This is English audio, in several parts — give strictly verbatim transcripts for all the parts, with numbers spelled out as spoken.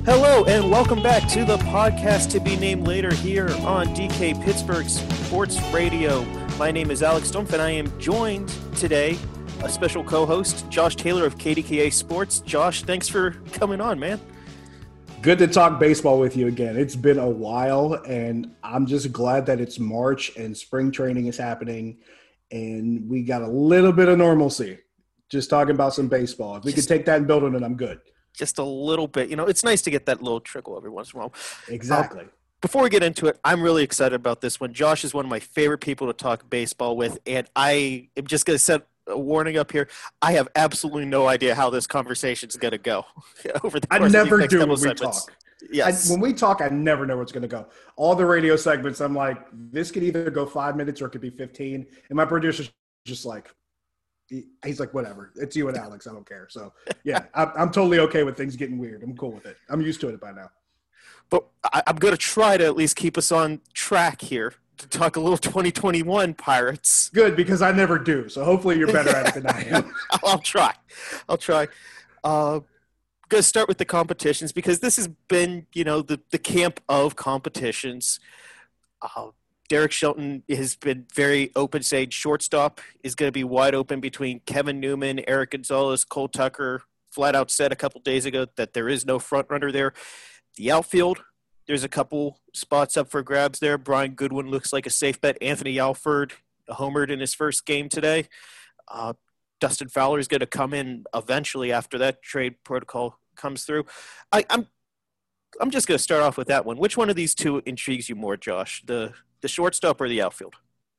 Hello and welcome back to the podcast to be named later here on D K Pittsburgh Sports Radio. My name is Alex Stumpf and I am joined today, a special co-host, Josh Taylor of K D K A Sports. Josh, thanks for coming on, man. Good to talk baseball with you again. It's been a while, and I'm just glad that it's March and spring training is happening, and we got a little bit of normalcy. Just talking about some baseball. If we just, could take that and build on it, I'm good. Just a little bit. You know, it's nice to get that little trickle every once in a while. Exactly. Uh, before we get into it, I'm really excited about this one. Josh is one of my favorite people to talk baseball with, and I am just going to set a warning up here. I have absolutely no idea how this conversation is going to go over the course I never of these next do couple when we segments. talk. Yes. I, when we talk, I never know where it's going to go. All the radio segments, I'm like, this could either go five minutes or it could be fifteen. And my producer's just like, he's like, whatever. It's you and Alex. I don't care. So, yeah, I'm, I'm totally okay with things getting weird. I'm cool with it. I'm used to it by now. But I, I'm going to try to at least keep us on track here to talk a little twenty twenty-one Pirates. Good, because I never do. So hopefully you're better at it than I am. I'll, I'll try. I'll try. Uh, going to start with the competitions because this has been, you know, the, the camp of competitions. Uh, Derek Shelton has been very open, saying shortstop is going to be wide open between Kevin Newman, Eric Gonzalez, Cole Tucker. Flat out said a couple days ago that there is no front runner there. The outfield, there's a couple spots up for grabs there. Brian Goodwin looks like a safe bet. Anthony Alford homered in his first game today. Uh, Dustin Fowler is going to come in eventually after that trade protocol comes through. I, I'm I'm just going to start off with that one. Which one of these two intrigues you more, Josh? The the shortstop or the outfield?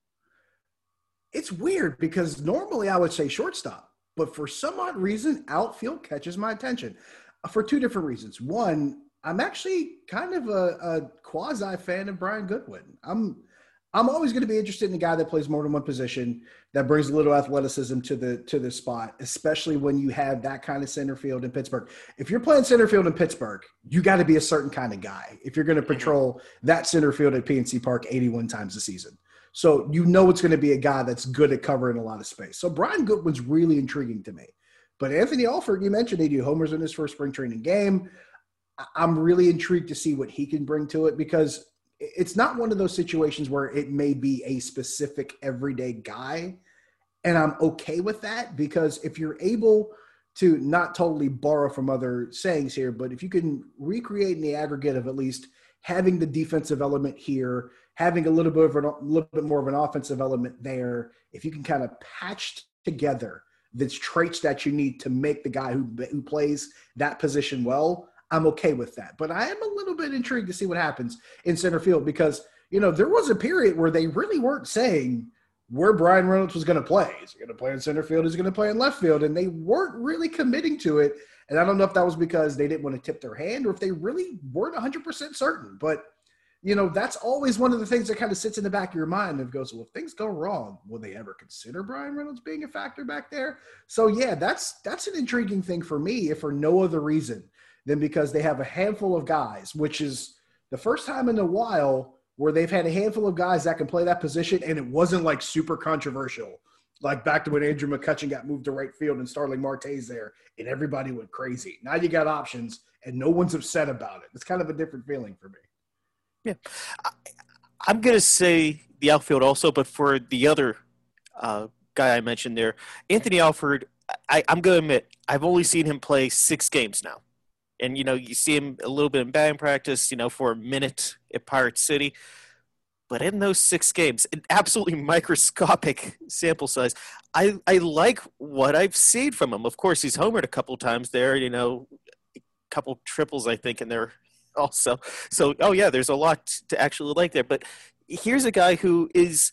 It's weird because normally I would say shortstop, but for some odd reason, outfield catches my attention for two different reasons. One, I'm actually kind of a, a quasi fan of Brian Goodwin. I'm I'm always going to be interested in a guy that plays more than one position, that brings a little athleticism to the to the spot, especially when you have that kind of center field in Pittsburgh. If you're playing center field in Pittsburgh, you got to be a certain kind of guy if you're going to patrol that center field at P N C Park eighty-one times a season. So you know it's going to be a guy that's good at covering a lot of space. So Brian Goodwin's really intriguing to me. But Anthony Alford, you mentioned he did homers in his first spring training game. I'm really intrigued to see what he can bring to it because it's not one of those situations where it may be a specific everyday guy. And I'm okay with that because if you're able to not totally borrow from other sayings here, but if you can recreate in the aggregate of at least having the defensive element here, having a little bit of an, a little bit more of an offensive element there, if you can kind of patch together the traits that you need to make the guy who who plays that position well, I'm okay with that. But I am a little bit intrigued to see what happens in center field because, you know, there was a period where they really weren't saying where Brian Reynolds was going to play. Is he going to play in center field? Is he going to play in left field? And they weren't really committing to it. And I don't know if that was because they didn't want to tip their hand or if they really weren't one hundred percent certain. But, you know, that's always one of the things that kind of sits in the back of your mind and goes, well, if things go wrong, will they ever consider Brian Reynolds being a factor back there? So, yeah, that's that's an intriguing thing for me, if for no other reason than because they have a handful of guys, which is the first time in a while where they've had a handful of guys that can play that position, and it wasn't like super controversial, like back to when Andrew McCutchen got moved to right field and Starling Marte's there, and everybody went crazy. Now you got options, and no one's upset about it. It's kind of a different feeling for me. Yeah. I, I'm going to say the outfield also, but for the other uh, guy I mentioned there, Anthony Alford, I, I'm going to admit, I've only seen him play six games now. And, you know, you see him a little bit in batting practice, you know, for a minute at Pirate City. But in those six games, an absolutely microscopic sample size, I, I like what I've seen from him. Of course, he's homered a couple times there, you know, a couple triples, I think, in there also. So, oh, yeah, there's a lot to actually like there. But here's a guy who is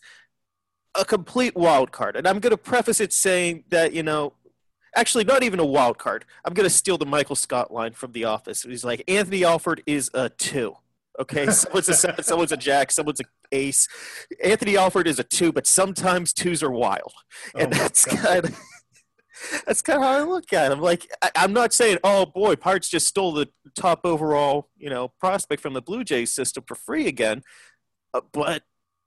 a complete wild card. And I'm going to preface it saying that, you know, actually, not even a wild card. I'm going to steal the Michael Scott line from The Office. He's like, Anthony Alford is a two. Okay, someone's a seven, someone's a jack, someone's an ace. Anthony Alford is a two, but sometimes twos are wild, and oh that's kind of that's kind of how I look at him. Like, I, I'm not saying, oh boy, Pirates just stole the top overall, you know, prospect from the Blue Jays system for free again, uh, but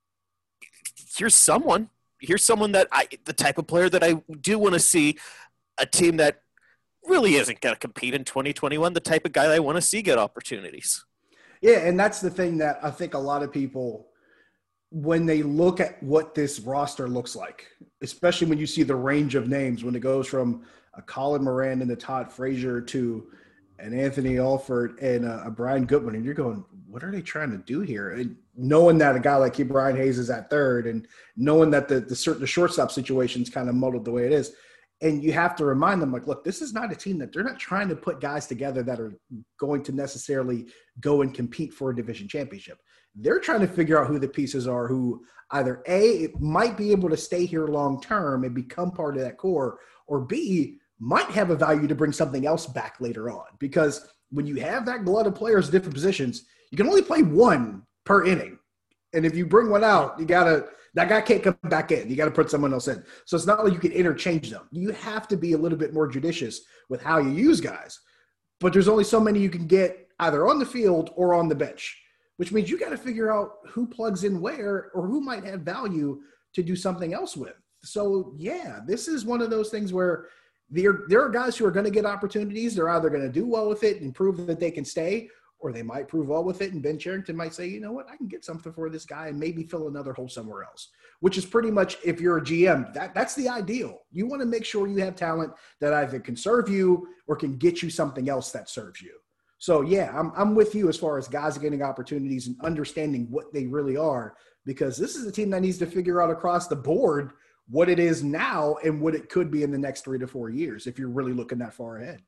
here's someone. Here's someone that I, the type of player that I do want to see. A team that really isn't going to compete in twenty twenty-one, the type of guy I want to see get opportunities. Yeah, and that's the thing that I think a lot of people, when they look at what this roster looks like, especially when you see the range of names, when it goes from a Colin Moran and a Todd Frazier to an Anthony Alford and a, a Brian Goodwin, and you're going, what are they trying to do here? And knowing that a guy like Brian Hayes is at third, and knowing that the the, certain, the shortstop situation is kind of muddled the way it is, and you have to remind them, like, look, this is not a team that they're not trying to put guys together that are going to necessarily go and compete for a division championship. They're trying to figure out who the pieces are who either A, it might be able to stay here long-term and become part of that core, or B, might have a value to bring something else back later on. Because when you have that glut of players in different positions, you can only play one per inning. And if you bring one out, you got to – that guy can't come back in. You got to put someone else in. So it's not like you can interchange them. You have to be a little bit more judicious with how you use guys. But there's only so many you can get either on the field or on the bench, which means you got to figure out who plugs in where or who might have value to do something else with. So, yeah, this is one of those things where there, there are guys who are going to get opportunities. They're either going to do well with it and prove that they can stay, or they might prove well with it, and Ben Cherington might say, you know what, I can get something for this guy and maybe fill another hole somewhere else, which is pretty much, if you're a G M, that, that's the ideal. You want to make sure you have talent that either can serve you or can get you something else that serves you. So, yeah, I'm, I'm with you as far as guys getting opportunities and understanding what they really are, because this is a team that needs to figure out across the board what it is now and what it could be in the next three to four years if you're really looking that far ahead.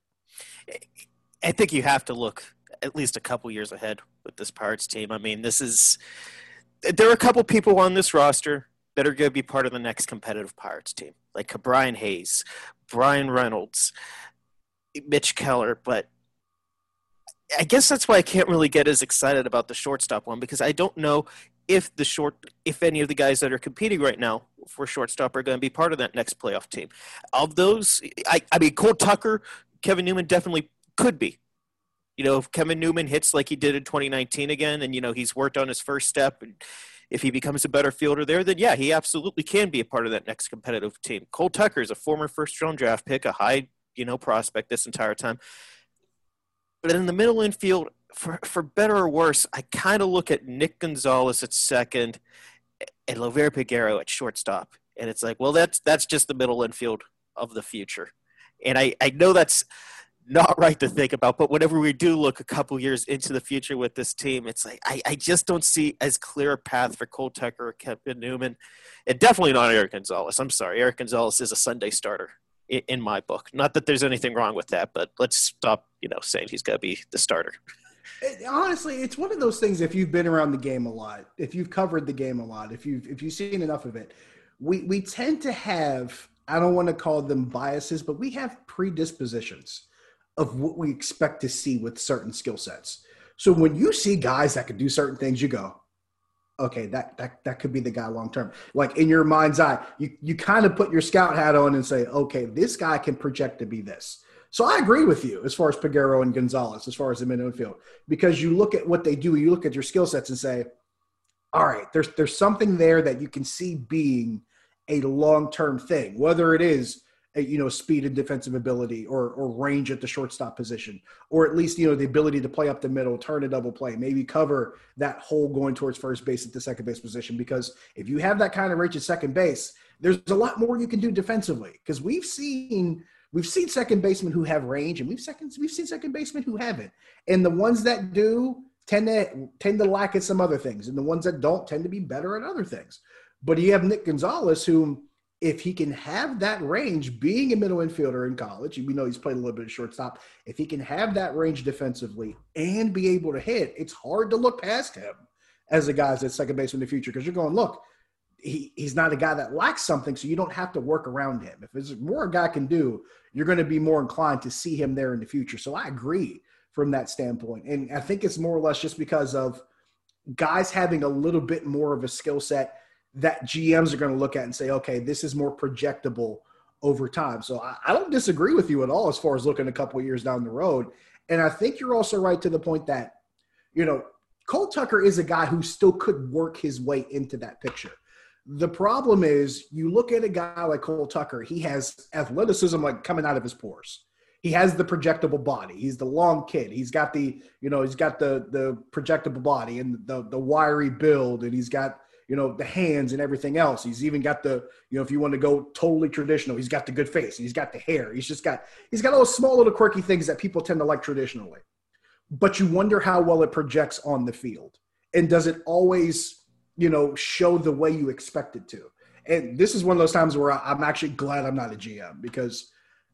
I think you have to look at least a couple years ahead with this Pirates team. I mean, this is – there are a couple people on this roster that are going to be part of the next competitive Pirates team, like Brian Hayes, Brian Reynolds, Mitch Keller. But I guess that's why I can't really get as excited about the shortstop one, because I don't know if the short – if any of the guys that are competing right now for shortstop are going to be part of that next playoff team. Of those, I, I mean, Cole Tucker, Kevin Newman definitely could be. You know, if Kevin Newman hits like he did in twenty nineteen again, and, you know, he's worked on his first step, and if he becomes a better fielder there, then, yeah, he absolutely can be a part of that next competitive team. Cole Tucker is a former first-round draft pick, a high, you know, prospect this entire time. But in the middle infield, for, for better or worse, I kind of look at Nick Gonzalez at second and Lover Piguero at shortstop. And it's like, well, that's that's just the middle infield of the future. And I, I know that's – not right to think about, but whenever we do look a couple years into the future with this team, it's like I, I just don't see as clear a path for Cole Tucker or Kevin Newman, and definitely not Eric Gonzalez. I'm sorry, Eric Gonzalez is a Sunday starter in, in my book. Not that there's anything wrong with that, but let's stop, you know, saying he's got to be the starter. It, honestly, it's one of those things. If you've been around the game a lot, if you've covered the game a lot, if you've if you've seen enough of it, we we tend to have, I don't want to call them biases, but we have predispositions of what we expect to see with certain skill sets. So when you see guys that can do certain things, you go, okay, that that that could be the guy long term. Like in your mind's eye, you you kind of put your scout hat on and say, okay, this guy can project to be this. So I agree with you as far as Piguero and Gonzalez, as far as the midfield, because you look at what they do, you look at your skill sets and say, all right, there's there's something there that you can see being a long-term thing, whether it is you know, speed and defensive ability, or or range at the shortstop position, or at least, you know, the ability to play up the middle, turn a double play, maybe cover that hole going towards first base at the second base position. Because if you have that kind of range at second base, there's a lot more you can do defensively. Because we've seen we've seen second basemen who have range, and we've second we've seen second basemen who haven't. And the ones that do tend to tend to lack at some other things, and the ones that don't tend to be better at other things. But you have Nick Gonzalez, who, if he can have that range, being a middle infielder in college, we know he's played a little bit of shortstop. If he can have that range defensively and be able to hit, it's hard to look past him as a guy that's second base in the future, because you're going, look, he, he's not a guy that lacks something, so you don't have to work around him. If there's more a guy can do, you're going to be more inclined to see him there in the future. So I agree from that standpoint. And I think it's more or less just because of guys having a little bit more of a skill set that G Ms are going to look at and say, okay, this is more projectable over time. So I, I don't disagree with you at all as far as looking a couple of years down the road. And I think you're also right to the point that, you know, Cole Tucker is a guy who still could work his way into that picture. The problem is, you look at a guy like Cole Tucker, he has athleticism like coming out of his pores. he has the projectable body. He's the long kid. He's got the, you know, he's got the the projectable body and the the wiry build, and he's got, you know, the hands and everything else. He's even got the, you know, if you want to go totally traditional, he's got the good face. He's got the hair. He's just got, he's got all those small little quirky things that people tend to like traditionally. But you wonder how well it projects on the field. And does it always, you know, show the way you expect it to? And this is one of those times where I'm actually glad I'm not a G M, because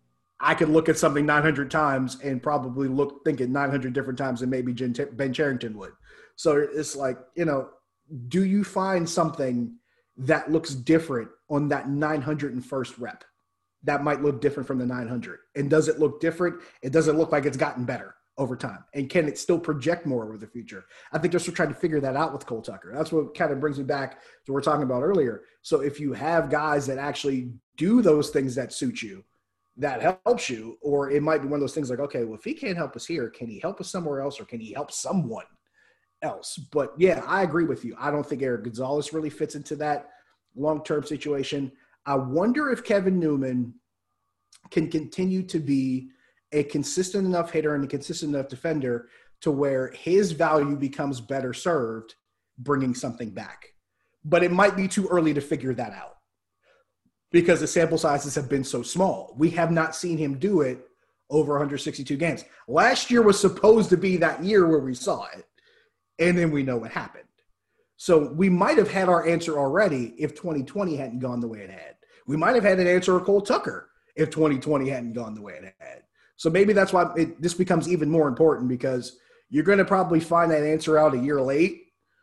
I could look at something nine hundred times and probably look, think it nine hundred different times than maybe Ben Cherington would. So it's like, you know, do you find something that looks different on that nine hundred first rep that might look different from the nine hundred? And does it look different? It doesn't look like it's gotten better over time. And can it still project more over the future? I think they're still trying to figure that out with Cole Tucker. That's what kind of brings me back to what we we're talking about earlier. So if you have guys that actually do those things that suit you, that helps you, or it might be one of those things like, okay, well, if he can't help us here, can he help us somewhere else, or can he help someone else? But yeah, I agree with you. I don't think Eric Gonzalez really fits into that long-term situation. I wonder if Kevin Newman can continue to be a consistent enough hitter and a consistent enough defender to where his value becomes better served bringing something back. But it might be too early to figure that out because the sample sizes have been so small. We have not seen him do it over one hundred sixty-two games. Last year was supposed to be that year where we saw it, and then we know what happened. So we might have had our answer already if twenty twenty hadn't gone the way it had. We might have had an answer of Cole Tucker if twenty twenty hadn't gone the way it had. So maybe that's why it, this becomes even more important, because you're going to probably find that answer out a year late,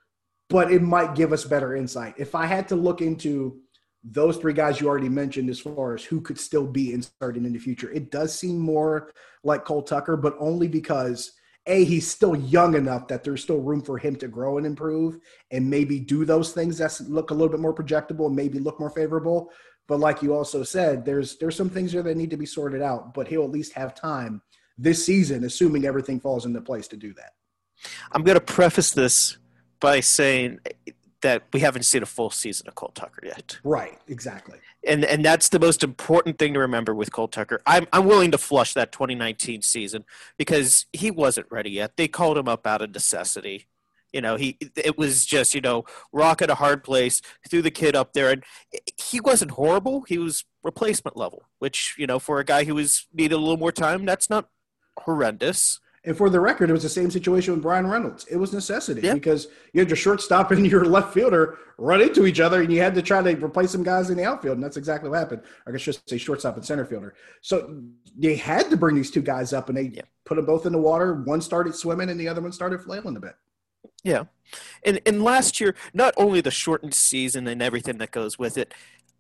but it might give us better insight. If I had to look into those three guys you already mentioned as far as who could still be inserted in the future, it does seem more like Cole Tucker, but only because, A, he's still young enough that there's still room for him to grow and improve and maybe do those things that look a little bit more projectable and maybe look more favorable. But like you also said, there's there's some things there that need to be sorted out, but he'll at least have time this season, assuming everything falls into place, to do that. I'm going to preface this by saying that we haven't seen a full season of Cole Tucker yet. Right, exactly. And and that's the most important thing to remember with Cole Tucker. I'm I'm willing to flush that twenty nineteen season because he wasn't ready yet. They called him up out of necessity. You know, he it was just, you know, rock at a hard place, threw the kid up there, and he wasn't horrible. He was replacement level, which, you know, for a guy who was needed a little more time, that's not horrendous. And for the record, it was the same situation with Brian Reynolds. It was necessity yeah. because you had your shortstop and your left fielder run into each other, and you had to try to replace some guys in the outfield, and that's exactly what happened. I guess just say shortstop and center fielder. So they had to bring these two guys up, and they yeah. put them both in the water. One started swimming, and the other one started flailing a bit. Yeah. And and last year, not only the shortened season and everything that goes with it,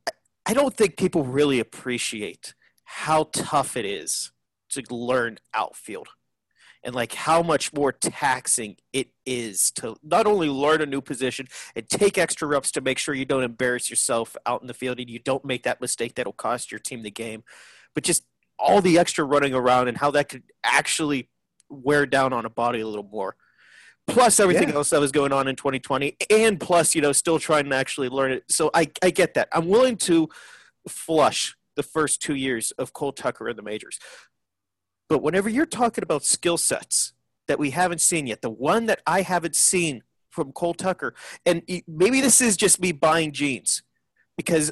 I don't think people really appreciate how tough it is to learn outfield and like how much more taxing it is to not only learn a new position and take extra reps to make sure you don't embarrass yourself out in the field and you don't make that mistake that'll cost your team the game, but just all the extra running around and how that could actually wear down on a body a little more. Plus everything yeah. else that was going on in twenty twenty, and plus, you know, still trying to actually learn it. So I, I get that. I'm willing to flush the first two years of Cole Tucker in the majors. But whenever you're talking about skill sets that we haven't seen yet, the one that I haven't seen from Cole Tucker, and maybe this is just me buying jeans, because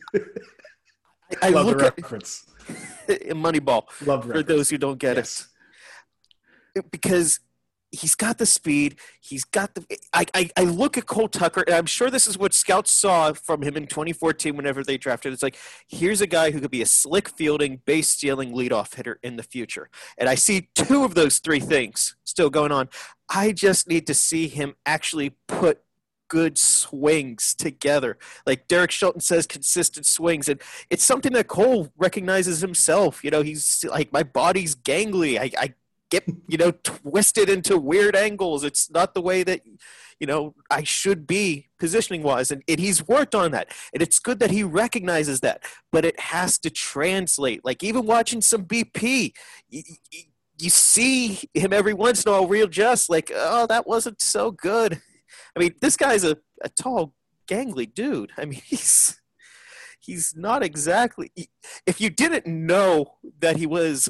I, I Love look the at reference. Moneyball Love the for reference. those who don't get yes. it. Because he's got the speed. He's got the I, – I, I look at Cole Tucker, and I'm sure this is what scouts saw from him in twenty fourteen whenever they drafted. It's like, here's a guy who could be a slick fielding, base-stealing leadoff hitter in the future. And I see two of those three things still going on. I just need to see him actually put good swings together. Like Derek Shelton says, consistent swings. And it's something that Cole recognizes himself. You know, he's like, my body's gangly. I, I get, you know, twisted into weird angles. It's not the way that, you know, I should be positioning wise. And, and he's worked on that. And it's good that he recognizes that, but it has to translate. Like even watching some B P, you, you see him every once in a while readjust like, oh, that wasn't so good. I mean, this guy's a, a tall, gangly dude. I mean, he's, he's not exactly – if you didn't know that he was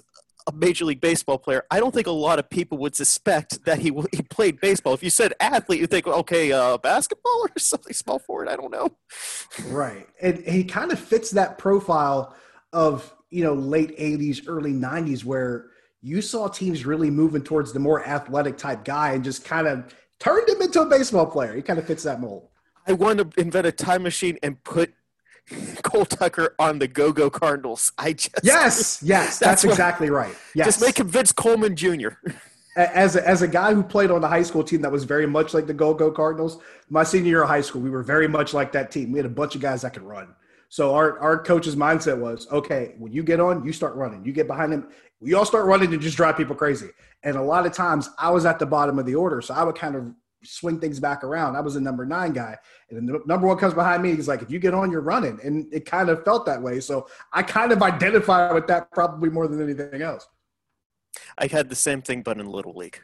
a Major League Baseball player, I don't think a lot of people would suspect that he he played baseball. If you said athlete, you'd think, okay, uh, basketball or something small forward. I don't know. Right. And he kind of fits that profile of, you know, late eighties, early nineties, where you saw teams really moving towards the more athletic type guy and just kind of turned him into a baseball player. He kind of fits that mold. I want to invent a time machine and put Cole Tucker on the Go-Go Cardinals. I just yes, yes, that's, that's exactly what, right. Yes. Just make him Vince Coleman Junior As a, as a guy who played on the high school team that was very much like the Go-Go Cardinals, my senior year of high school, we were very much like that team. We had a bunch of guys that could run. So our, our coach's mindset was, okay, when you get on, you start running. You get behind him, we all start running and just drive people crazy. And a lot of times I was at the bottom of the order, so I would kind of swing things back around. I was a number nine guy, and the number one comes behind me. He's like, if you get on, you're running. And it kind of felt that way. So I kind of identify with that probably more than anything else. I had the same thing, but in Little League.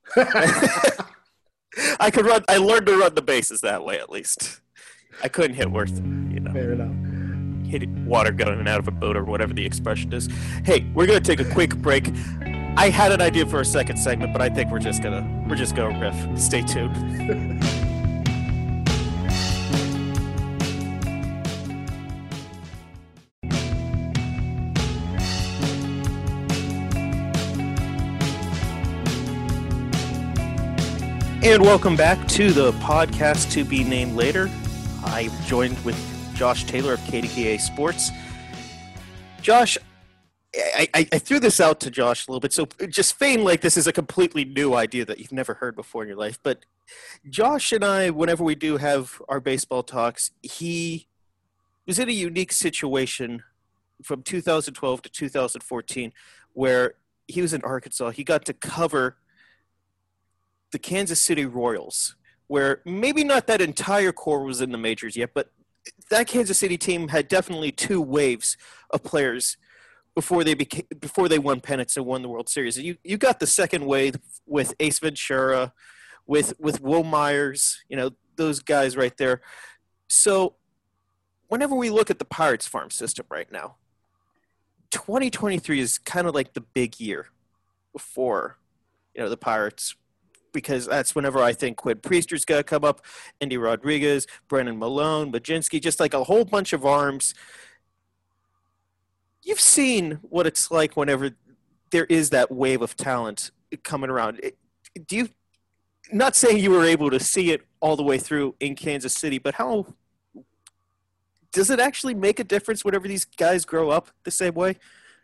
I could run. I learned to run the bases that way, at least. I couldn't hit worth, you know. Fair enough. Hit water going out of a boat or whatever the expression is. Hey, we're going to take a quick break. I had an idea for a second segment, but I think we're just gonna we're just gonna riff. Stay tuned. And welcome back to the podcast to be named later. I'm joined with Josh Taylor of K D K A Sports. Josh, I, I, I threw this out to Josh a little bit, so just feign like this is a completely new idea that you've never heard before in your life. But Josh and I, whenever we do have our baseball talks, he was in a unique situation from two thousand twelve to two thousand fourteen where he was in Arkansas. He got to cover the Kansas City Royals, where maybe not that entire core was in the majors yet, but that Kansas City team had definitely two waves of players before they became before they won pennants and won the World Series. You you got the second wave with Ace Ventura, with with Will Myers, you know, those guys right there. So whenever we look at the Pirates farm system right now, twenty twenty-three is kind of like the big year for, you know, the Pirates, because that's whenever I think Quinn Priester's got to come up, Andy Rodriguez, Brennan Malone, Majinski, just like a whole bunch of arms. You've seen what it's like whenever there is that wave of talent coming around. Do you, not saying you were able to see it all the way through in Kansas City, but how does it actually make a difference whenever these guys grow up the same way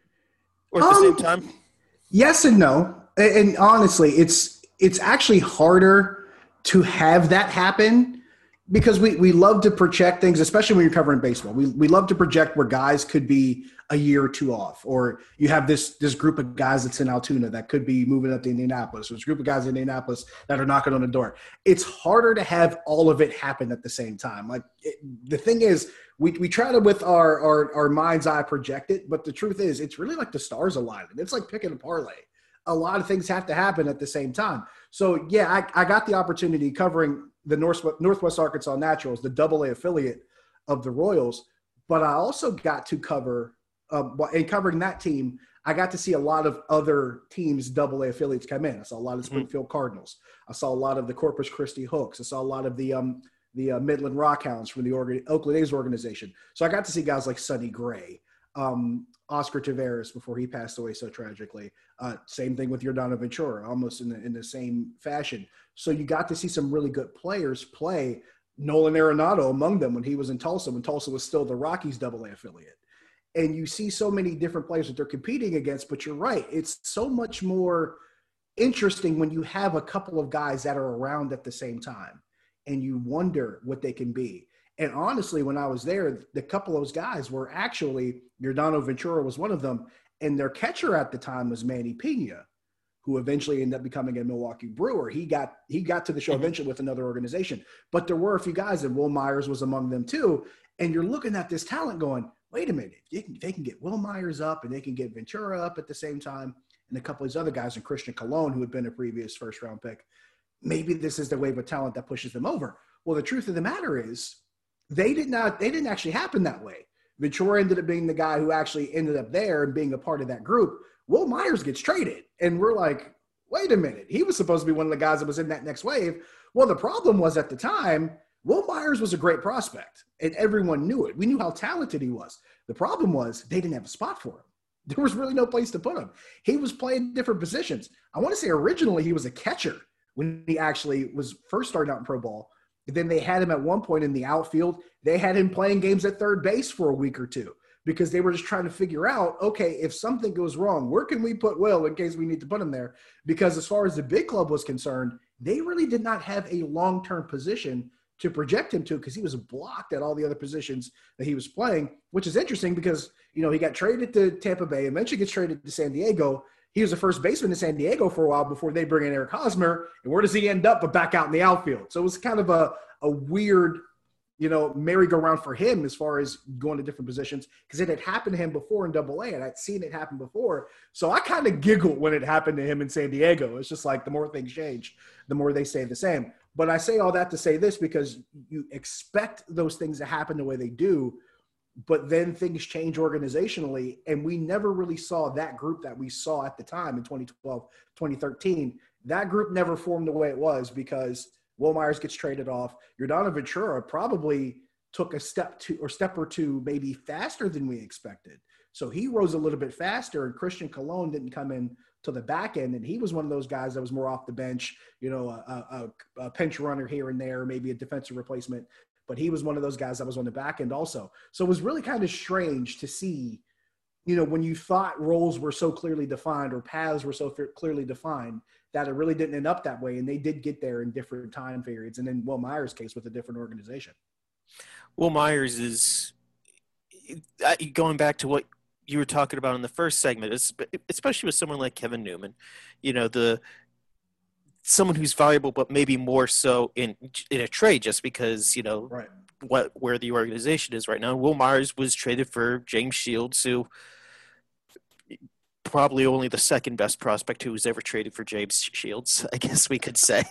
or at the um, same time? Yes and no. And honestly, it's it's actually harder to have that happen because we, we love to project things, especially when you're covering baseball. We we love to project where guys could be a year or two off, or you have this this group of guys that's in Altoona that could be moving up to Indianapolis, or this group of guys in Indianapolis that are knocking on the door. It's harder to have all of it happen at the same time. Like it, the thing is, we we try to with our, our our mind's eye project it, but the truth is, it's really like the stars aligning. It's like picking a parlay. A lot of things have to happen at the same time. So yeah, I, I got the opportunity covering the North, Northwest Arkansas Naturals, the double A affiliate of the Royals, but I also got to cover, um, in covering that team, I got to see a lot of other teams' double A affiliates come in. I saw a lot of Springfield mm-hmm. Cardinals. I saw a lot of the Corpus Christi Hooks. I saw a lot of the um, the uh, Midland Rockhounds from the Oregon, Oakland A's organization. So I got to see guys like Sonny Gray, um, Oscar Taveras before he passed away so tragically. Uh, same thing with Yordano Ventura, almost in the, in the same fashion. So you got to see some really good players play, Nolan Arenado among them when he was in Tulsa, when Tulsa was still the Rockies double A affiliate. And you see so many different players that they're competing against, but you're right. It's so much more interesting when you have a couple of guys that are around at the same time and you wonder what they can be. And honestly, when I was there, the couple of those guys were actually, Yordano Ventura was one of them, and their catcher at the time was Manny Pena, who eventually ended up becoming a Milwaukee Brewer. He got he got to the show eventually with another organization. But there were a few guys, and Will Myers was among them too. And you're looking at this talent going, wait a minute, they can, they can get Will Myers up and they can get Ventura up at the same time, and a couple of these other guys, and Christian Colon, who had been a previous first-round pick. Maybe this is the wave of talent that pushes them over. Well, the truth of the matter is, They did not. They didn't actually happen that way. Ventura ended up being the guy who actually ended up there and being a part of that group. Will Myers gets traded. And we're like, wait a minute. He was supposed to be one of the guys that was in that next wave. Well, the problem was at the time, Will Myers was a great prospect, and everyone knew it. We knew how talented he was. The problem was they didn't have a spot for him. There was really no place to put him. He was playing different positions. I want to say originally he was a catcher when he actually was first starting out in pro ball. Then they had him at one point in the outfield. They had him playing games at third base for a week or two because they were just trying to figure out, okay, if something goes wrong, where can we put Will in case we need to put him there? Because as far as the big club was concerned, they really did not have a long-term position to project him to because he was blocked at all the other positions that he was playing, which is interesting because, you know, he got traded to Tampa Bay, eventually gets traded to San Diego. He was the first baseman in San Diego for a while before they bring in Eric Hosmer. And where does he end up but back out in the outfield? So it was kind of a, a weird, you know, merry-go-round for him as far as going to different positions because it had happened to him before in Double A, and I'd seen it happen before. So I kind of giggled when it happened to him in San Diego. It's just like the more things change, the more they stay the same. But I say all that to say this because you expect those things to happen the way they do, but then things change organizationally, and we never really saw that group that we saw at the time in twenty twelve, twenty thirteen. That group never formed the way it was because Will Myers gets traded off. Yordano Ventura probably took a step to or step or two maybe faster than we expected. So he rose a little bit faster, and Christian Colon didn't come in to the back end, and he was one of those guys that was more off the bench, you know, a, a, a pinch runner here and there, maybe a defensive replacement. But he was one of those guys that was on the back end also. So it was really kind of strange to see, you know, when you thought roles were so clearly defined or paths were so clearly defined that it really didn't end up that way. And they did get there in different time periods. And then Will Myers' case with a different organization. Will Myers is going back to what you were talking about in the first segment, especially with someone like Kevin Newman, you know, the someone who's valuable, but maybe more so in in a trade just because, you know, right. what where the organization is right now. Will Myers was traded for James Shields, who probably only the second best prospect who was ever traded for James Shields, I guess we could say.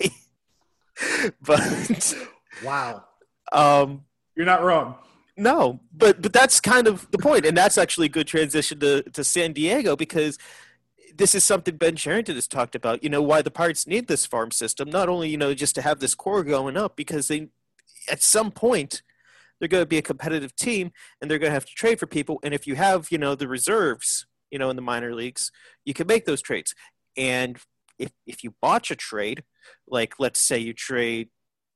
But wow. Um, You're not wrong. No, but but that's kind of the point, and that's actually a good transition to, to San Diego because this is something Ben Cherington has talked about, you know, why the Pirates need this farm system, not only, you know, just to have this core going up, because they, at some point, they're going to be a competitive team, and they're going to have to trade for people, and if you have, you know, the reserves, you know, in the minor leagues, you can make those trades. And if if you botch a trade, like let's say you trade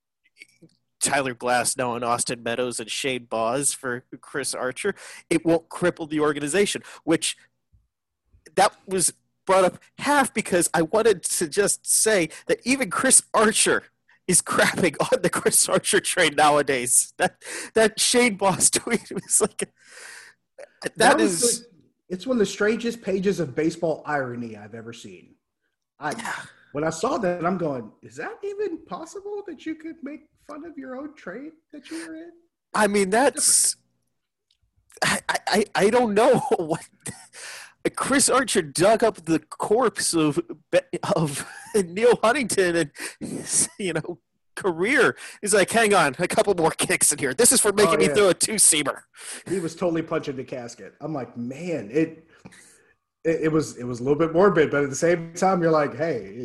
Tyler Glasnow and Austin Meadows and Shane Baz for Chris Archer, it won't cripple the organization, which that was brought up half because I wanted to just say that even Chris Archer is crapping on the Chris Archer trade nowadays. That that Shane Baz tweet was like, that, that is. The, it's one of the strangest pages of baseball irony I've ever seen. I when I saw that, I'm going, is that even possible that you could make fun of your own trade that you were in? I mean, that's I, I, I don't know what Chris Archer dug up the corpse of of Neil Huntington and his, you know, career. He's like, hang on, a couple more kicks in here. This is for making oh, yeah. me throw a two-seamer. He was totally punching the casket. I'm like, man, it, it it was it was a little bit morbid, but at the same time, you're like, hey, it,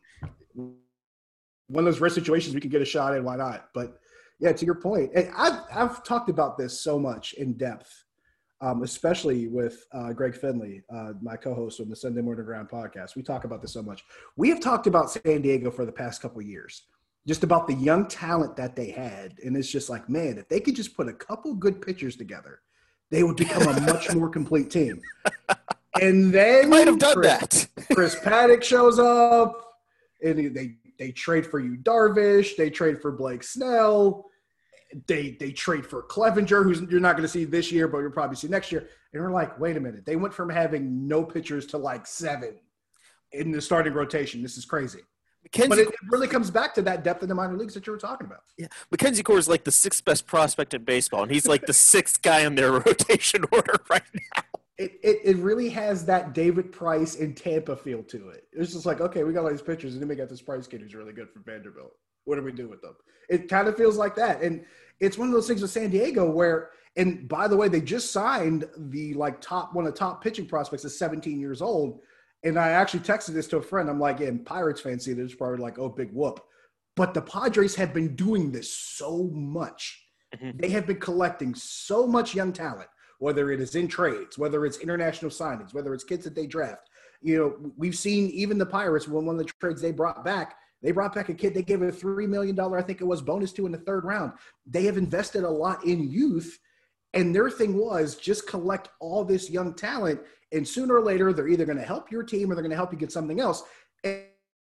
one of those rare situations we can get a shot in, why not? But yeah, to your point, and I've I've talked about this so much in depth, um, especially with uh, Greg Finley, uh, my co-host on the Sunday Morning Ground podcast. We talk about this so much. We have talked about San Diego for the past couple of years, just about the young talent that they had, and it's just like, man, if they could just put a couple good pitchers together, they would become a much more complete team. And then might have done Chris, that. Chris Paddock shows up, and they. They trade for you, Darvish. They trade for Blake Snell. They they trade for Clevenger, who's you're not going to see this year, but you'll probably see next year. And we're like, wait a minute. They went from having no pitchers to like seven in the starting rotation. This is crazy. Mackenzie, but it, it really comes back to that depth in the minor leagues that you were talking about. Yeah, Mackenzie Gore is like the sixth best prospect in baseball, and he's like the sixth guy in their rotation order right now. It, it it really has that David Price in Tampa feel to it. It's just like, okay, we got all these pitchers, and then we got this Price kid who's really good for Vanderbilt. What do we do with them? It kind of feels like that. And it's one of those things with San Diego where And by the way, they just signed the like top one of the top pitching prospects is seventeen years old. And I actually texted this to a friend. I'm like, yeah, Pirates fans see this, probably like, oh, big whoop. But the Padres have been doing this so much. Mm-hmm. They have been collecting so much young talent, whether it is in trades, whether it's international signings, whether it's kids that they draft. You know, we've seen even the Pirates, when one of the trades they brought back, they brought back a kid they gave a three million dollars, I think it was, bonus to in the third round. They have invested a lot in youth. And their thing was just collect all this young talent, and sooner or later, they're either going to help your team or they're going to help you get something else. And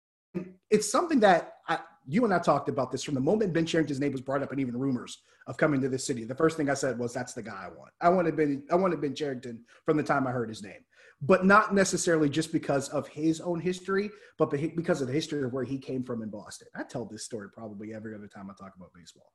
it's something that I, you and I talked about this from the moment Ben Cherington's name was brought up and even rumors of coming to this city. The first thing I said was, that's the guy I want. I wanted Ben, I wanted Ben Cherington from the time I heard his name, but not necessarily just because of his own history, but because of the history of where he came from in Boston. I tell this story probably every other time I talk about baseball.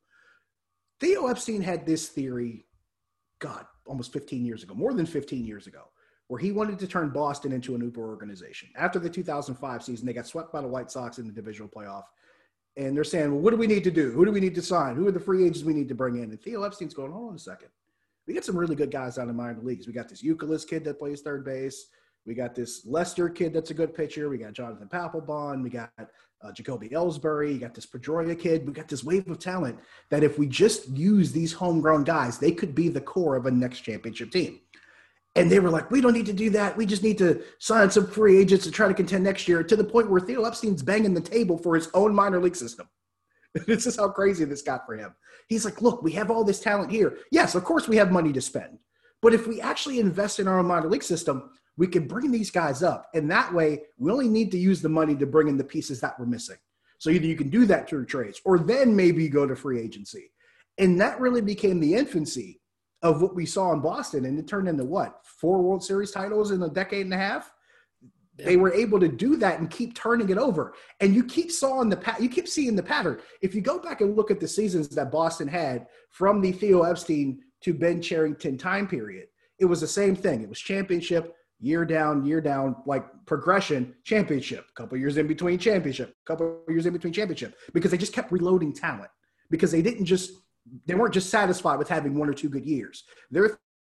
Theo Epstein had this theory, God, almost fifteen years ago, more than fifteen years ago, where he wanted to turn Boston into an Uber organization. After the two thousand five season, they got swept by the White Sox in the divisional playoff. And they're saying, well, what do we need to do? Who do we need to sign? Who are the free agents we need to bring in? And Theo Epstein's going, hold on a second. We got some really good guys down in minor leagues. We got this Euclid kid that plays third base. We got this Lester kid that's a good pitcher. We got Jonathan Papelbon. We got uh, Jacoby Ellsbury. You got this Pedroia kid. We got this wave of talent that if we just use these homegrown guys, they could be the core of a next championship team. And they were like, we don't need to do that. We just need to sign some free agents to try to contend next year, to the point where Theo Epstein's banging the table for his own minor league system. This is how crazy this got for him. He's like, look, we have all this talent here. Yes, of course we have money to spend. But if we actually invest in our own minor league system, we can bring these guys up. And that way, we only need to use the money to bring in the pieces that we're missing. So either you can do that through trades, or then maybe go to free agency. And that really became the infancy of what we saw in Boston. And it turned into what? Four World Series titles in a decade and a half? Yeah. They were able to do that and keep turning it over. And you keep sawing the pa- you keep seeing the pattern. If you go back and look at the seasons that Boston had from the Theo Epstein to Ben Cherington time period, it was the same thing. It was championship, year down, year down, like progression, championship, a couple years in between championship, a couple years in between championship, because they just kept reloading talent, because they didn't just, they weren't just satisfied with having one or two good years. Their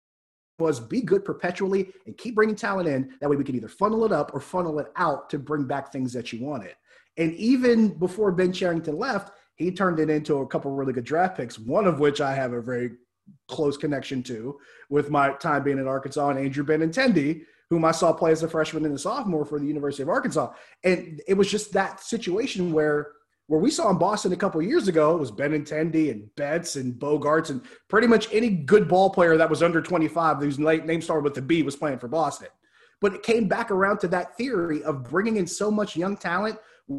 was be good perpetually and keep bringing talent in. That way we could either funnel it up or funnel it out to bring back things that you wanted. And even before Ben Cherington left, he turned it into a couple of really good draft picks, one of which I have a very close connection to with my time being at Arkansas, and Andrew Benintendi, whom I saw play as a freshman and a sophomore for the University of Arkansas. And it was just that situation where where we saw in Boston a couple of years ago, it was Benintendi and Betts and Bogarts and pretty much any good ball player that was under twenty-five whose name started with a B was playing for Boston. But it came back around to that theory of bringing in so much young talent.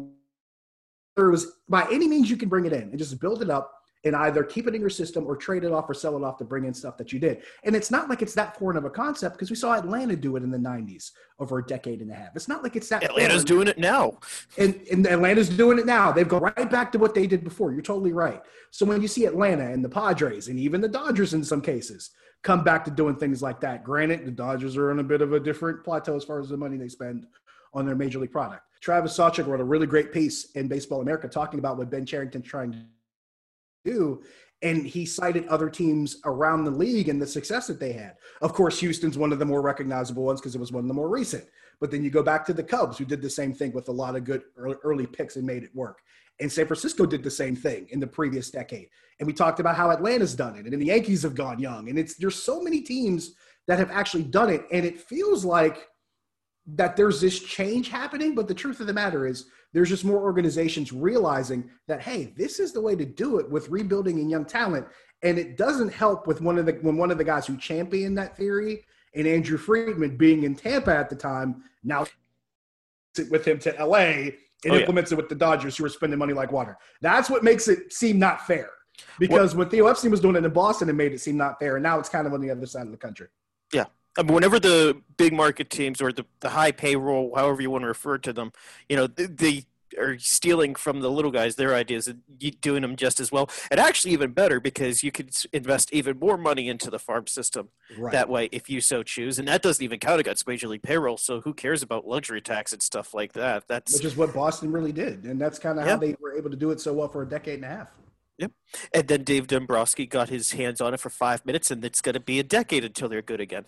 There was, by any means you can bring it in and just build it up and either keep it in your system or trade it off or sell it off to bring in stuff that you did. And it's not like it's that foreign of a concept, because we saw Atlanta do it in the nineties over a decade and a half. It's not like it's that Atlanta's foreign. doing it now. And, and Atlanta's doing it now. They've gone right back to what they did before. You're totally right. So when you see Atlanta and the Padres and even the Dodgers in some cases come back to doing things like that, granted, the Dodgers are on a bit of a different plateau as far as the money they spend on their major league product. Travis Sawchuk wrote a really great piece in Baseball America talking about what Ben Cherington's trying to do, and he cited other teams around the league and the success that they had. Of course, Houston's one of the more recognizable ones because it was one of the more recent. But then you go back to the Cubs, who did the same thing with a lot of good early, early picks and made it work. And San Francisco did the same thing in the previous decade. And we talked about how Atlanta's done it, and then the Yankees have gone young. And it's there's so many teams that have actually done it, and it feels like that there's this change happening. But the truth of the matter is there's just more organizations realizing that, hey, this is the way to do it with rebuilding and young talent. And it doesn't help with one of the when one of the guys who championed that theory, and Andrew Friedman being in Tampa at the time, now with him to L A and oh, implements yeah. it with the Dodgers, who are spending money like water. That's what makes it seem not fair. Because what, when Theo Epstein was doing it in Boston, it made it seem not fair. And now it's kind of on the other side of the country. Yeah. I mean, whenever the big market teams or the, the high payroll, however you want to refer to them, you know, they, they are stealing from the little guys their ideas and doing them just as well. And actually even better, because you could invest even more money into the farm system right. that way if you so choose. And that doesn't even count against Major League payroll. So who cares about luxury tax and stuff like that? That's Which is what Boston really did. And that's kind of yeah. how they were able to do it so well for a decade and a half. Yep. And then Dave Dombrowski got his hands on it for five minutes, and it's going to be a decade until they're good again.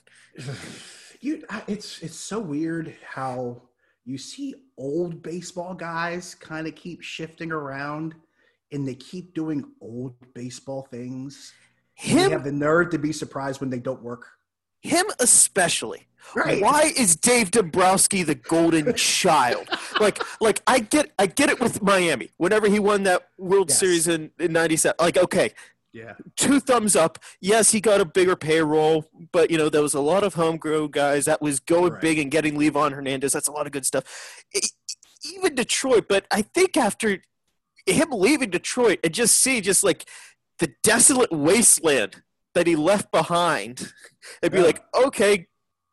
You, it's it's so weird how you see old baseball guys kind of keep shifting around, and they keep doing old baseball things. Him, they have the nerve to be surprised when they don't work. Him especially. Right. Why is Dave Dombrowski the golden child? Like, like I get, I get it with Miami. Whenever he won that World yes. Series in, in ninety-seven, like, okay, yeah, two thumbs up. Yes, he got a bigger payroll, but you know there was a lot of homegrown guys that was going right. big and getting Levon Hernandez. That's a lot of good stuff. It, even Detroit, but I think after him leaving Detroit and just see just like the desolate wasteland that he left behind, it'd be yeah. like, okay,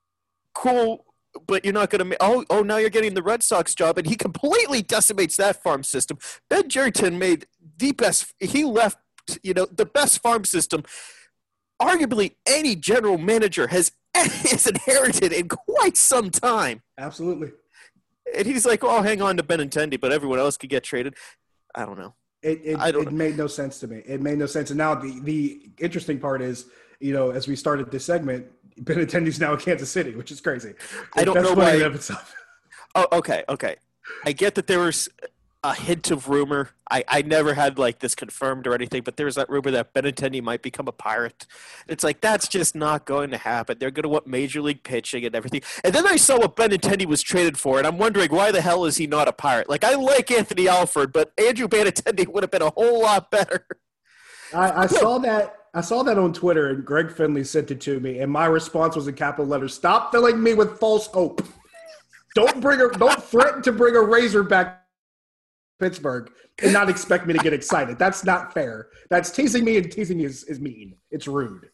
cool, but you're not going to – oh, oh, now you're getting the Red Sox job, and he completely decimates that farm system. Ben Jerryton made the best – he left, you know, the best farm system arguably any general manager has, has inherited in quite some time. Absolutely. And he's like, oh, I'll hang on to Benintendi, but everyone else could get traded. I don't know. It it, I don't it know. made no sense to me. It made no sense. And now the, the interesting part is, you know, as we started this segment, Benintendi's now in Kansas City, which is crazy. I don't That's know why. Oh, okay, okay. I get that there was a hint of rumor. I, I never had like this confirmed or anything, but there was that rumor that Benintendi might become a Pirate. It's like that's just not going to happen. They're going to want major league pitching and everything. And then I saw what Benintendi was traded for, and I'm wondering why the hell is he not a Pirate? Like I like Anthony Alford, but Andrew Benintendi would have been a whole lot better. I, I saw that. I saw that on Twitter, and Greg Finley sent it to me, and my response was in capital letters: "Stop filling me with false hope. Don't bring a, don't threaten to bring a razor back Pittsburgh and not expect me to get excited. That's not fair. That's teasing me, and teasing me is, is mean. It's rude.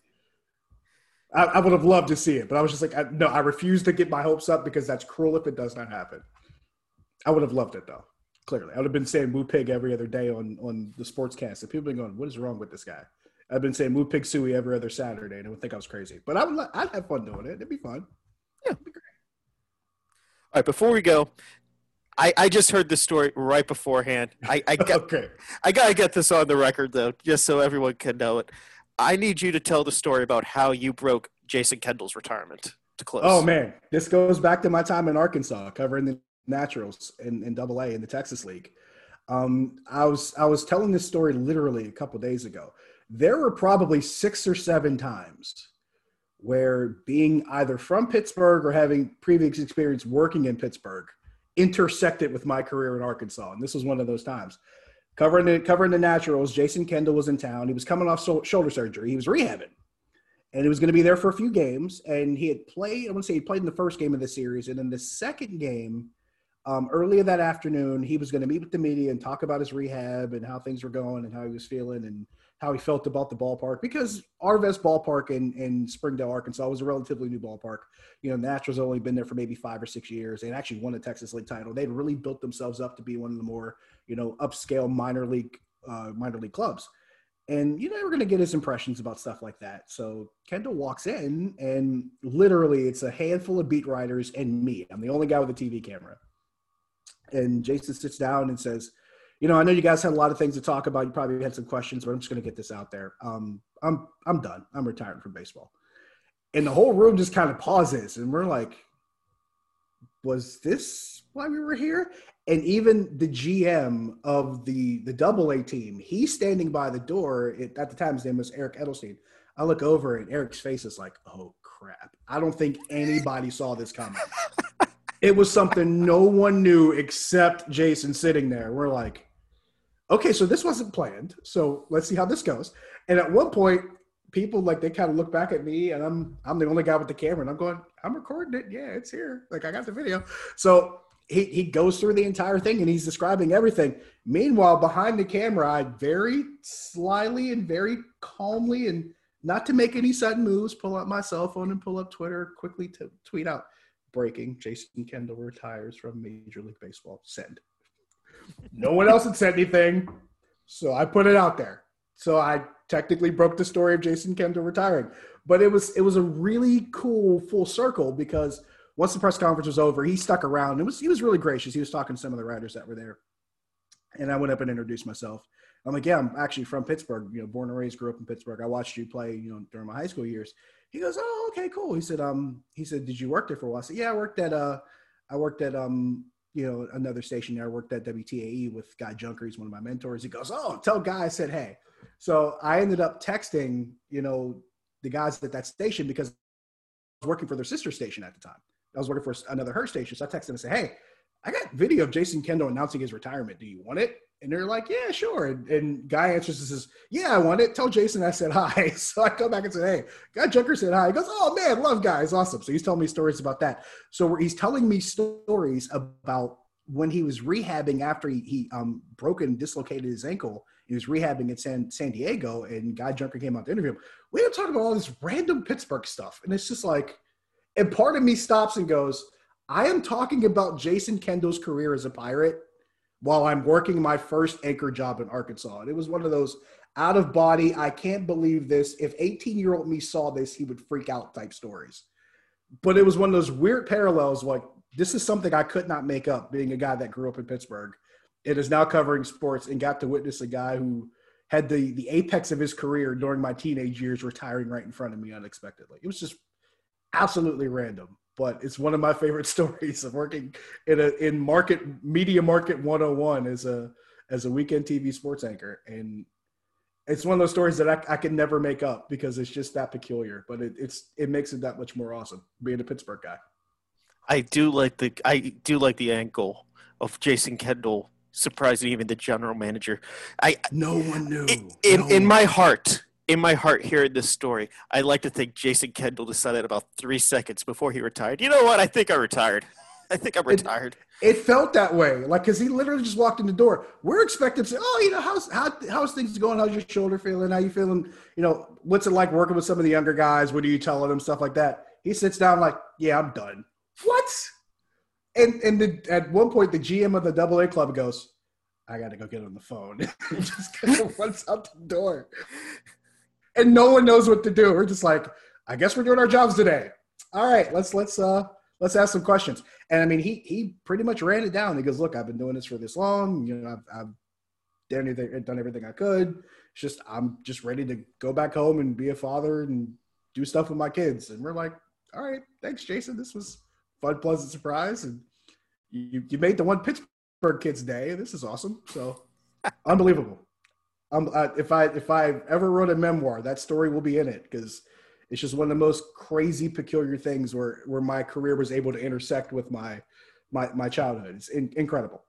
I, I would have loved to see it, but I was just like, I, no, I refuse to get my hopes up because that's cruel if it does not happen. I would have loved it, though, clearly. I would have been saying Moo Pig every other day on, on the sportscast, and people have been going, what is wrong with this guy? I've been saying Moo Pig Suey every other Saturday, and I would think I was crazy. But I would, I'd have fun doing it. It'd be fun. Yeah. It'd be great. All right, before we go, I, I just heard this story right beforehand. I, I got okay. I gotta get this on the record though, just so everyone can know it. I need you to tell the story about how you broke Jason Kendall's retirement to close. Oh man, this goes back to my time in Arkansas covering the Naturals in, in Double A in the Texas League. Um, I was I was telling this story literally a couple days ago. There were probably six or seven times where being either from Pittsburgh or having previous experience working in Pittsburgh intersected with my career in Arkansas. And this was one of those times. Covering the, covering the Naturals, Jason Kendall was in town. He was coming off so, shoulder surgery. He was rehabbing. And he was going to be there for a few games. And he had played, I want to say he played in the first game of the series. And in the second game, um, earlier that afternoon, he was going to meet with the media and talk about his rehab and how things were going and how he was feeling and how he felt about the ballpark, because Arvest Ballpark in, in Springdale, Arkansas was a relatively new ballpark. You know, Naturals only been there for maybe five or six years. They actually won a Texas League title. They'd really built themselves up to be one of the more, you know, upscale minor league, uh, minor league clubs. And you're never going to get his impressions about stuff like that. So Kendall walks in and literally it's a handful of beat writers and me. I'm the only guy with a T V camera. And Jason sits down and says, you know, I know you guys had a lot of things to talk about. You probably had some questions, but I'm just going to get this out there. Um, I'm I'm done. I'm retiring from baseball. And the whole room just kind of pauses, and we're like, was this why we were here? And even the G M of the the Double A team, he's standing by the door. It, at the time, his name was Eric Edelstein. I look over, and Eric's face is like, oh, crap. I don't think anybody saw this coming. It was something no one knew except Jason sitting there. We're like, okay, so this wasn't planned. So let's see how this goes. And at one point, people like they kind of look back at me, and I'm I'm the only guy with the camera, and I'm going, I'm recording it. Yeah, it's here. Like I got the video. So he he goes through the entire thing, and he's describing everything. Meanwhile, behind the camera, I very slyly and very calmly, and not to make any sudden moves, pull out my cell phone and pull up Twitter quickly to tweet out, breaking: Jason Kendall retires from Major League Baseball. Send. No one else had said anything, so I put it out there. So I technically broke the story of Jason Kendall retiring. But it was it was a really cool full circle, because once the press conference was over, he stuck around. It was he was really gracious. He was talking to some of the writers that were there. And I went up and introduced myself. I'm like, yeah, I'm actually from Pittsburgh, you know, born and raised, grew up in Pittsburgh. I watched you play, you know, during my high school years. He goes, oh, okay, cool. He said, um, he said, did you work there for a while? I said, yeah, I worked at, uh, I worked at, um, you know, another station there. I worked at W T A E with Guy Junker. He's one of my mentors. He goes, oh, tell Guy I said, hey. So I ended up texting, you know, the guys at that station because I was working for their sister station at the time. I was working for another her station. So I texted them and said, hey, I got video of Jason Kendall announcing his retirement. Do you want it? And they're like, yeah, sure. And, and Guy answers and says, yeah, I want it. Tell Jason I said hi. So I come back and say, hey, Guy Junker said hi. He goes, oh, man, love Guy. It's awesome. So he's telling me stories about that. So he's telling me stories about when he was rehabbing after he, he um, broke and dislocated his ankle. He was rehabbing in San, San Diego, and Guy Junker came out to interview him. We were talking about all this random Pittsburgh stuff. And it's just like, and part of me stops and goes, I am talking about Jason Kendall's career as a Pirate while I'm working my first anchor job in Arkansas. And it was one of those out of body, I can't believe this. If eighteen-year-old me saw this, he would freak out type stories. But it was one of those weird parallels, like this is something I could not make up, being a guy that grew up in Pittsburgh. It is now covering sports and got to witness a guy who had the, the apex of his career during my teenage years retiring right in front of me unexpectedly. It was just absolutely random. But it's one of my favorite stories of working in a in market media market one oh one as a as a weekend T V sports anchor, and it's one of those stories that I, I can never make up because it's just that peculiar. But it, it's it makes it that much more awesome being a Pittsburgh guy. I do like the I do like the angle of Jason Kendall surprising even the general manager. I no one knew in in, no in one. my heart. In my heart, hearing this story, I like to think Jason Kendall decided about three seconds before he retired. You know what? I think I retired. I think I'm retired. It, it felt that way, like because he literally just walked in the door. We're expected to say, "Oh, you know, how's how how's things going? How's your shoulder feeling? How you feeling? You know, what's it like working with some of the younger guys? What are you telling them? Stuff like that." He sits down like, "Yeah, I'm done." What? And and the, at one point, the G M of the Double A club goes, "I got to go get on the phone." Just kind of runs out the door. And no one knows what to do. We're just like, I guess we're doing our jobs today. All right, let's let's uh let's ask some questions. And I mean, he he pretty much ran it down. He goes, look, I've been doing this for this long. You know, I've, I've done everything, done everything I could. It's just I'm just ready to go back home and be a father and do stuff with my kids. And we're like, all right, thanks, Jason. This was a fun, pleasant surprise. And you you made the one Pittsburgh kids day. This is awesome. So unbelievable. Um, uh, if I if I ever wrote a memoir, that story will be in it because it's just one of the most crazy, peculiar things where, where my career was able to intersect with my my my childhood. It's in, incredible.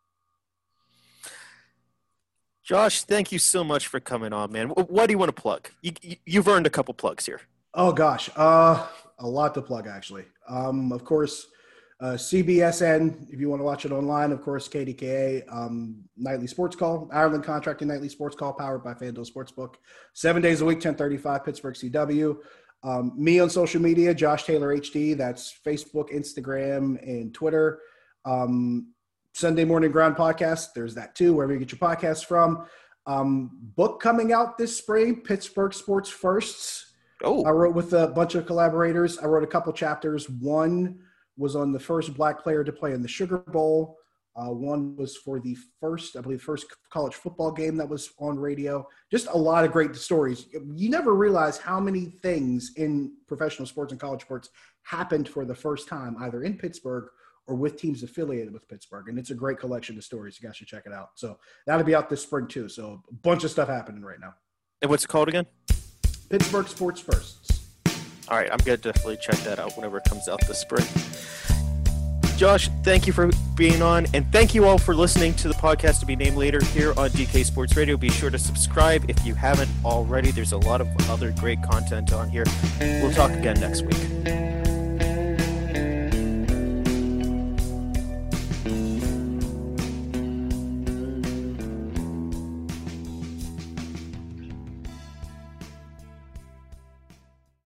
Josh, thank you so much for coming on, man. What do you want to plug? You, you've earned a couple plugs here. Oh gosh, uh, a lot to plug actually. Um, of course. Uh, C B S N, if you want to watch it online, of course, K D K A, um, Nightly Sports Call, Ireland Contracting Nightly Sports Call, powered by FanDuel Sportsbook. Seven days a week, ten thirty-five, Pittsburgh C W. Um, me on social media, Josh Taylor H D. That's Facebook, Instagram, and Twitter. Um, Sunday Morning Ground Podcast. There's that too, wherever you get your podcasts from. Um, book coming out this spring, Pittsburgh Sports Firsts. Oh, I wrote with a bunch of collaborators. I wrote a couple chapters. One was on the first black player to play in the Sugar Bowl. Uh, one was for the first, I believe, first college football game that was on radio. Just a lot of great stories. You never realize how many things in professional sports and college sports happened for the first time, either in Pittsburgh or with teams affiliated with Pittsburgh. And it's a great collection of stories. You guys should check it out. So that'll be out this spring too. So a bunch of stuff happening right now. And what's it called again? Pittsburgh Sports Firsts. All right, I'm going to definitely check that out whenever it comes out this spring. Josh, thank you for being on, and thank you all for listening to the podcast to be named later here on D K Sports Radio. Be sure to subscribe if you haven't already. There's a lot of other great content on here. We'll talk again next week.